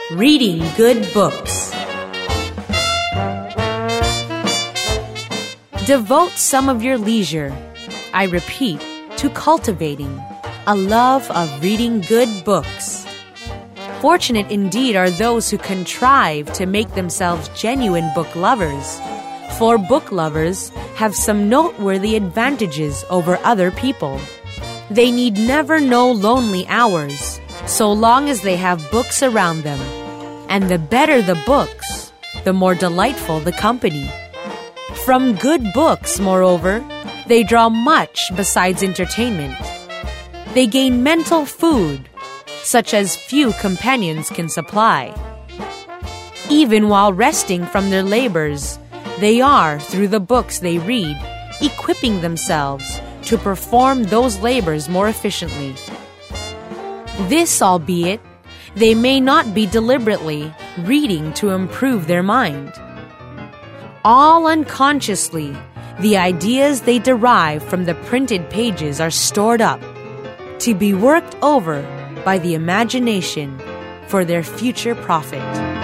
Reading good books. Devote some of your leisure, I repeat, to cultivating a love of reading good books. Fortunate indeed are those who contrive to make themselves genuine book lovers, for book lovers have some noteworthy advantages over other people. They need never know lonely hours, so long as they have books around them. And the better the books, the more delightful the company. From good books, moreover, they draw much besides entertainment. They gain mental food, such as few companions can supply. Even while resting from their labors, they are, through the books they read, equipping themselves to perform those labors more efficiently. This, albeit, they may not be deliberately reading to improve their mind. All unconsciously, the ideas they derive from the printed pages are stored up, to be worked over by the imagination for their future profit.